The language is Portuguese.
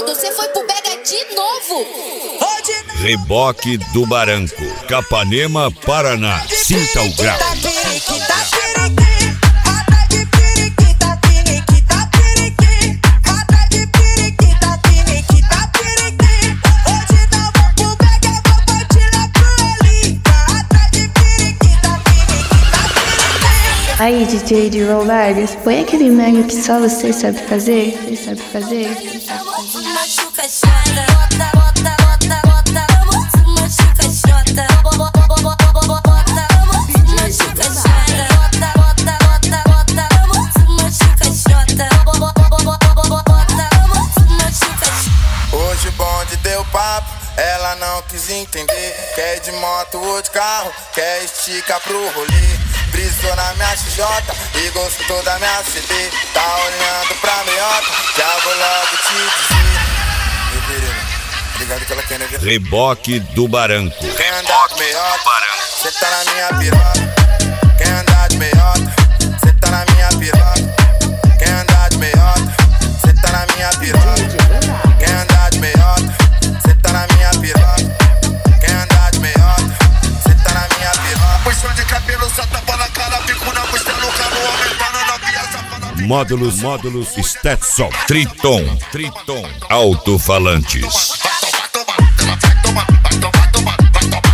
safado, você foi pro Bega de novo. Reboque do Barranco, Capanema, Paraná. Sinta o grau. Aí, DJ de Rollvargas, põe aquele mega que só você sabe fazer. Você sabe fazer? Machuca chata, bota, bota, bota, bota, vamos, machuca chata, bota, machuca chata, bota, bota, bota, bota, vamos, machuca chata, bota, machuca chata. Hoje o bonde deu papo, ela não quis entender. Quer de moto ou de carro, quer esticar pro rolê. Brisou na minha XJ e gostou da minha CD. Tá olhando pra meiota, já vou logo te dizer. Meu querido, ligado que ela quer, né? Reboque do Barranco. Quem andar de meiota, cê tá na minha piroca. Quem andar de meiota, cê tá na minha piroca. Quem andar de meiota, cê tá na minha piroca. Quem andar de meiota, cê tá na minha piroca. Quem andar de meiota, cê tá na minha piroca. Puxão de cabelo, só tapa na cara, bico na costela, o cano aumentando na via, safada. Módulos Stetson, Triton, alto-falantes. Vai tomar, vai tomar, vai tomar, vai tomar, vai tomar, vai tomar.